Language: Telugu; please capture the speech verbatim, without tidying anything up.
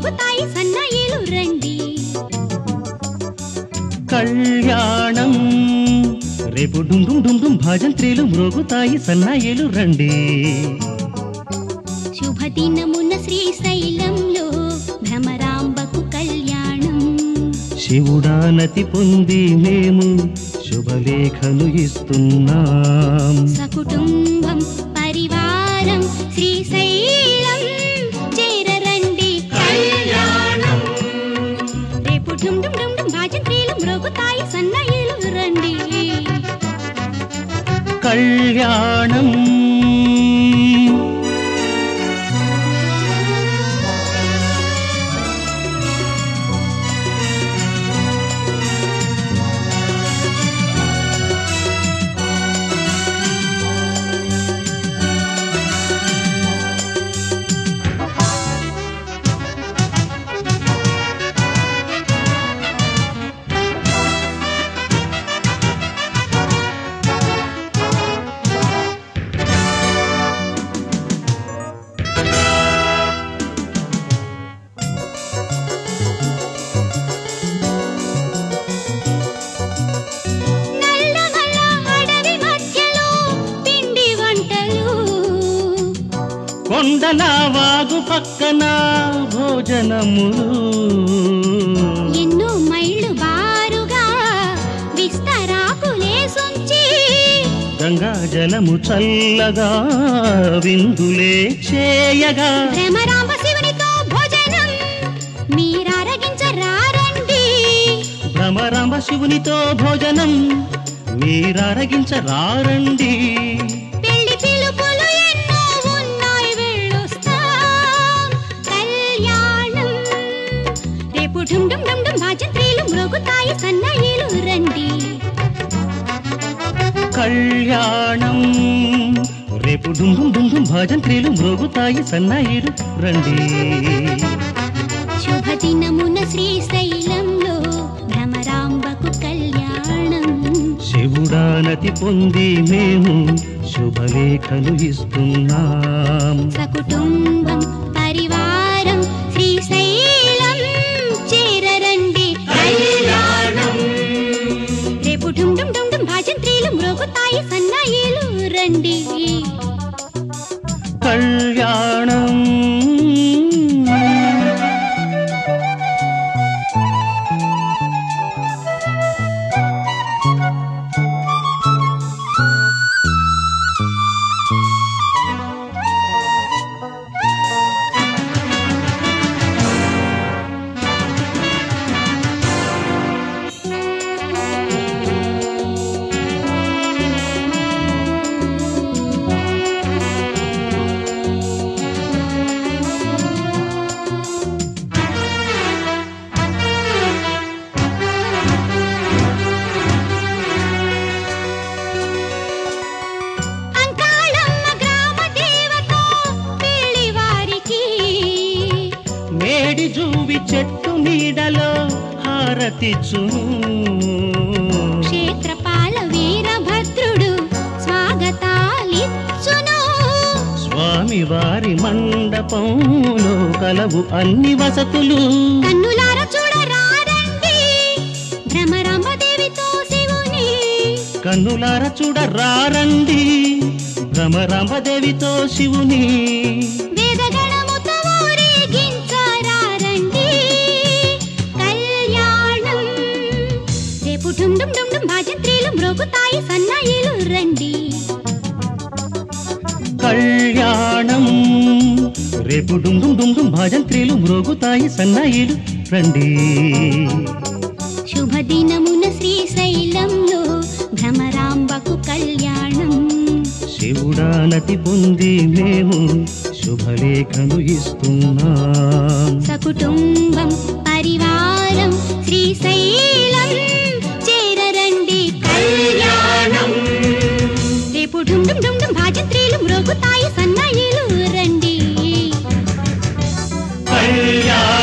మ్రోగుతాయి సన్నాయిలు రండి. కళ్యాణం రేపు డుమ్ డుమ్ డుమ్ డుమ్ భజంత్రీలు మ్రోగుతాయి సన్నాయిలు రండి. శుభదినమున శ్రీశైలంలో భ్రమరాంబకు కళ్యాణం. శివుడానతి పొంది మేము శుభలేఖను ఇస్తున్నాం. సకుటుంబం పరివారం శ్రీశైలం చేరరండి. కళ్యాణం రేపు డుమ్ డుమ్ డుమ్ డుమ్ భజంత్రీలు మ్రోగుతాయి సన్నాయిలు రండి. కళ్యాణం కొండల వాగు పక్కన భోజనములు. ఎన్నో మైళ్ళు బారుగా విస్తరాకులేసొంచి గంగా జలము చల్లగా విందులే చేయగా భ్రమరాంబ శివునితో భోజనం మీరారగించరారండి. భ్రమరాంబ శివునితో భోజనం మీరారగించరారండి. డుమ్ డుమ్ డుమ్ డుమ్ భజంత్రీలు మ్రోగుతాయి సన్నాయిలు రండి. కళ్యాణం రేపు డుమ్ డుమ్ డుమ్ డుమ్ భజంత్రీలు మ్రోగుతాయి సన్నాయిలు రండి. శుభదినమున శ్రీశైలంలో భ్రమరాంబకు కళ్యాణం. శివుడానతి పొంది మేము శుభలేఖలు ఇస్తున్నాం. సకుటుంబం పరివారం శ్రీశైలం చేరరండి. రేపు డుమ్ డుమ్ డుమ్ డుమ్ భజంత్రీలు మ్రోగుతాయి సన్నాయిలు రండి. కళ్యాణం జూవి చెట్టు నీడలో హారతిచ్చును. క్షేత్రపాల వీరభద్రుడు స్వాగతాలిచ్చును. స్వామి వారి మండపంలో కలవు అన్ని వసతులు. కన్నులార చూడరారండి భ్రమరాంబ దేవితో శివుని. కన్నులార చూడరారండి భ్రమరాంబ దేవితో శివుని. డుమ్ డుమ్ డుమ్ డుమ్ భజంత్రీలు మ్రోగుతాయి సన్నాయిలు రండి. కళ్యాణం రేపు డుమ్ డుమ్ డుమ్ డుమ్ భజంత్రీలు మ్రోగుతాయి సన్నాయిలు రండి. శుభదినమున శ్రీశైలంలో భ్రమరాంబకు కళ్యాణం. శివుడానతి పొంది మేము శుభలేఖను ఇస్తున్నాం. సకుటుంబం పరివారం శ్రీశైలం చేరరండి. కళ్యాణం రేపు డుమ్ డుమ్ డుమ్ డుమ్ భజంత్రీలు మ్రోగుతాయి సన్నాయిలు రండి. కళ్యాణం.